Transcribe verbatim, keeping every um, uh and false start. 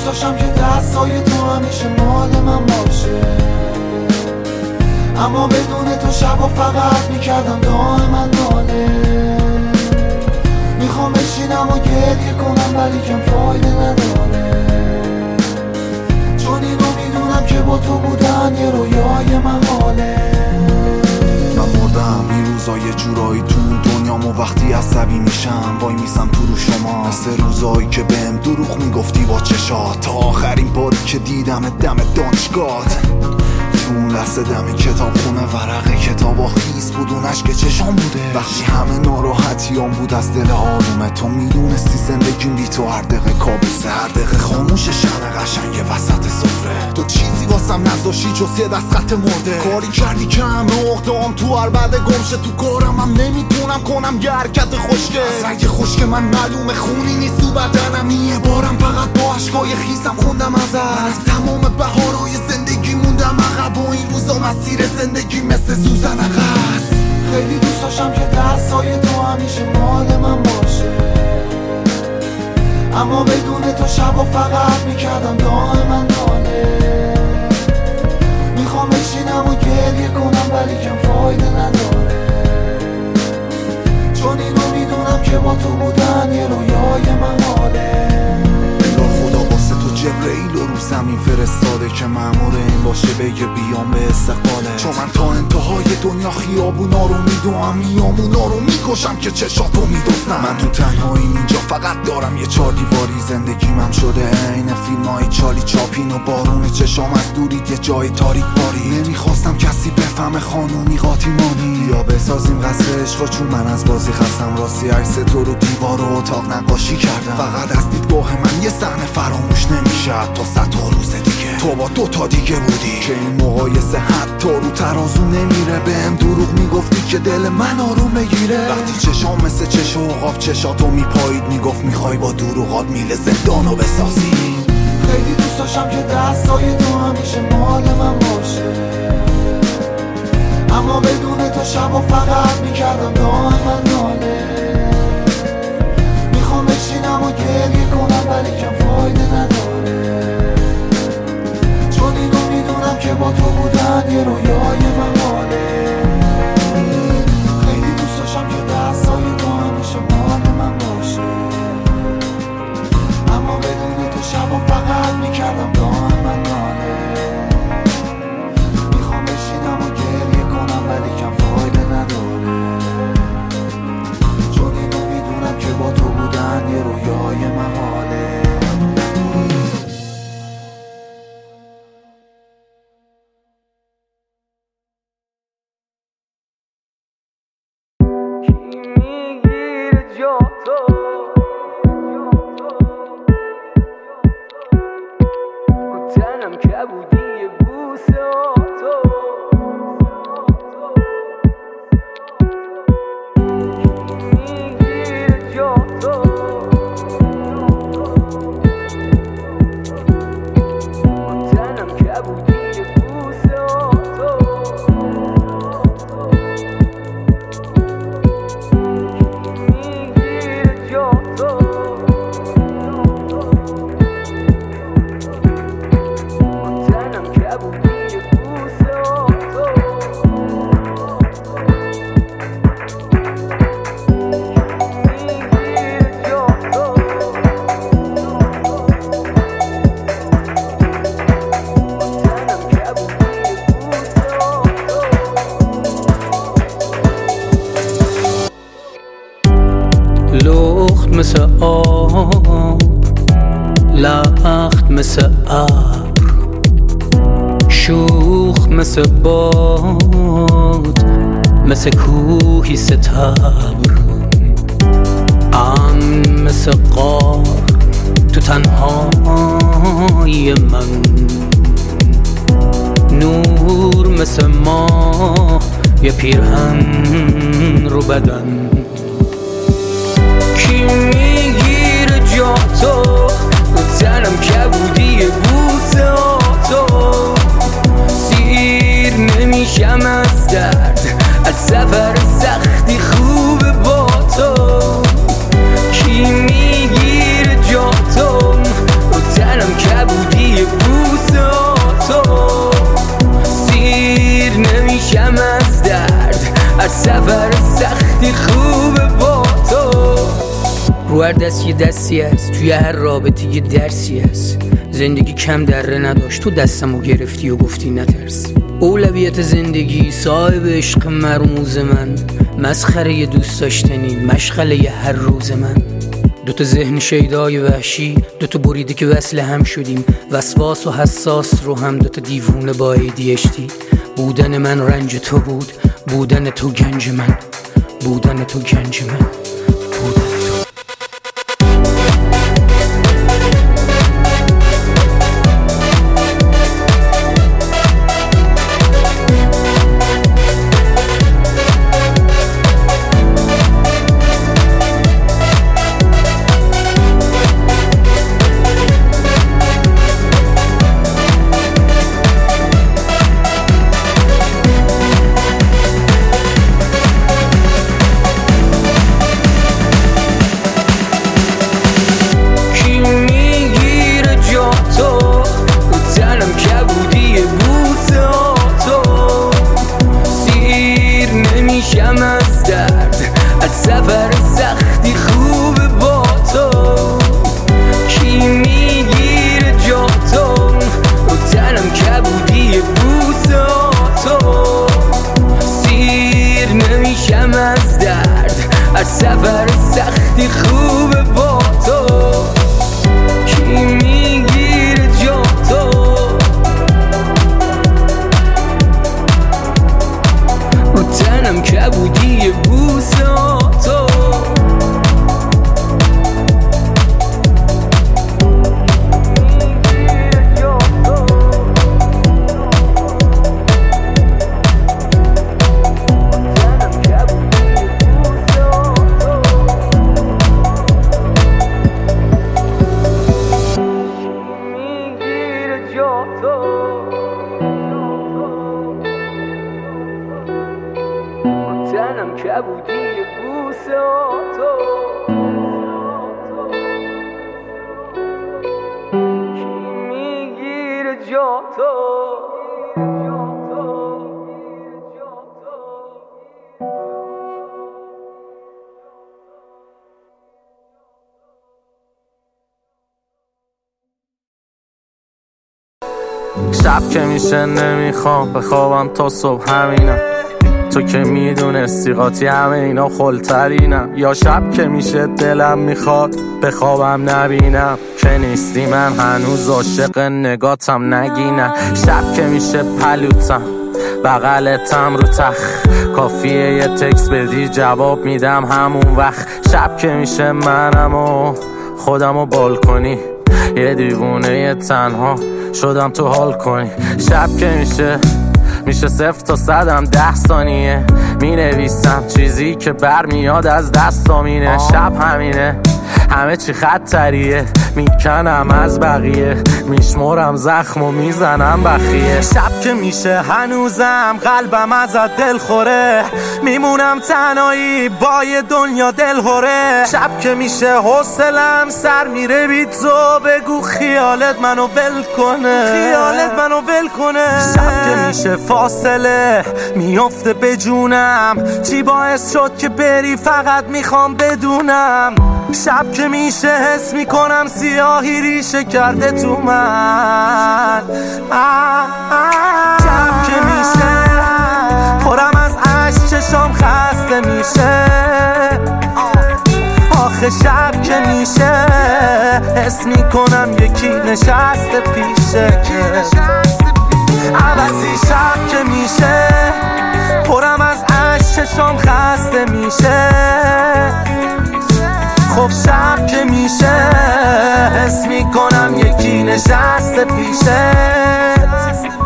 داشتم که دستای تو همیشه مال من باشه، اما بدون تو شبا فقط میکردم دائما ناله. میخوام بشینم و گریه کنم ولی کم فایده نداره، چون اینو میدونم که با تو بودن یه رویای محاله. من مردم این روزا یه جورایی تو دنیام و وقتی عصبی میشم وای میسم تو رو شما، مثل روزایی که بهم دروغ میگفتی با چشات، تا آخرین باری که دیدم دم دانشگاهت. تو اون لحظه دم کتاب خونه ورقه کتاب خیس بود، اون عشق چشام بوده وقتی همه ناراحتیام بود از دل آرومه. تو میدونستی زندگیم بی تو هر دقیقه کابوسه، هر دقیقه خاموش شمع قشنگ وسط سفره. تو چیزی واسم نذاشتی جز یه دست خط مرده، کاری کردی که همه اقدام تو هر بعد گمشه. تو کارم هم نمیتونم کنم یه حرکت خوشگه، از رنگ خشک من معلومه خونی نیست تو بدنم. یه بارم فقط با عشقای خیسم خوندم ازت، من از تمام بهارهای زندگی موندم عقب و این روزا مسیر زندگی مثل سوزن عقص. خیلی دوست داشتم که دستای تو همیشه مال من باشه، اما بدون تو شبا فقط میکردم دائما ناله. میخوام بشینم و گریه کنم ولی کم فایده نداره، چون اینو میدونم که با تو بودن یه رویای محاله. خدا واسه تو جبرئیل رو رو زمین فرستاده که مأمور این باشه بگه بیام به استقباله، چون من تا انتهای دنیا خیابونا رو میدوام، میامونا رو میکشم که چشاتو میدوستم. من تو تنهاییم اینجا فقط دارم یه چار دیواری، زندگیمم هم شده عین فیلمای چالی چاپین و بارون چشام از دورید یه جای تاریک باری. نمیخواستم کسی بفهمه خانومی قاطیمانی، یا بسازیم قصر عشق، چون من از بازی خستم. راستی عکس تو رو دیوار و اتاق نقاشی کردم، فقط از دیدگاه من یه صحنه فراموش نمیشه تا صد تا روز دیگه. تو با دو تا دیگه بودی که این مقایسه حتی رو ترازو نمیره. بهم دروغ میگفتی که دل من آروم بگیره، وقتی چشام مثل چشم عقاب چشاتو میپایید میگفت میخوای با دروغات میله زندانو بسازی. خیلی دوست داشتم که دستای تو همیشه مال من باشه، اما بدون تو شبا فقط میکردم دائما ناله. میخوام بشینم و گریه کنم ولی کم فایده نداره، چون اینو میدونم که با تو بودن یه رویای محاله. خیلی دوست داشتم که دستای تو همیشه مال من باشه، اما بدون تو شبا فقط میکردم دائما ناله. میخوام بشینم و گریه کنم ولی کم فایده نداره، چون اینو میدونم که با تو بودن یه رویای محاله. لخت مثل آب، لخت مثل ابر، شوخ مثل باد، مثل کوهی ستبر، امن مثل غار تو تنهای من، نور مثل ماه یه پیرهن رو بدن. کی میگیره جا تو رو تنم کبودی بوسه تو، سیر نمیشم از درد از سفر سختی خوب با تو. کی میگیره جا تو رو تنم کبودی رو هر دست یه دستی هست، توی هر رابطه یه درسی هست. زندگی کم دره نداشت، تو دستمو گرفتی و گفتی نترس. اولویت زندگی صاحب عشق مرموز من، مسخره دوست داشتنی مشغله هر روز من. دوتا ذهن شیدای وحشی، دوتا بریده که وصل هم شدیم، وسواس و حساس رو هم دوتا دیوونه با ای دی اچ دی. بودن من رنج تو بود، بودن تو گنج من، بودن تو گنج من، بودن تو. سفر سختی خوبه با تو، کی میگیره جا تو، رو تنم کبودی بوسه تو. سیر نمیشم از درد، از سفر سختی خوبه با تو، کی میگیره جا تو، رو تنم کبودی بوسه تو. تنم کبودی بوسه تو، کی میگیره جا تو. شب که میشه نمیخوام بخوابم تا صبح، همینم تو که میدونستی قاطی همه اینا خلترینم. یا شب که میشه دلم میخواد بخوابم نبینم که نیستی، من هنوز عاشق نگاتم نگینم. شب که میشه پلوتم بغلتم رو تخ، کافیه یه تکس بدی جواب میدم همون وقت. شب که میشه منم و خودم و بال کنی، یه دیوونه یه تنها شدم تو حال کنی. شب که میشه میشه صفر تا صدم ده ثانیه، می نویسم چیزی که برمیاد از دستامینه. شب همینه همه چی خطریه، میکنم از بقیه، میشمرم زخم و میزنم بخیه. شب که میشه هنوزم قلبم ازت دل خوره، میمونم تنهایی با یه دنیا دل خوره. شب که میشه حوصلم سر میره بی تو، بگو خیالت منو ول کنه، خیالت منو ول کنه. شب که میشه فاصله میفته به جونم، چی باعث شد که بری فقط میخوام بدونم. شب که میشه حس میکنم سیاهی ریشه کرده تو من. شب که میشه پرم از عشق چشام خسته میشه، آخه شب که میشه حس میکنم یکی نشسته پیشه. عوضی شب که میشه پرم از عشق چشام خسته میشه، خب شب که میشه حس میکنم یکی نشسته پیشه.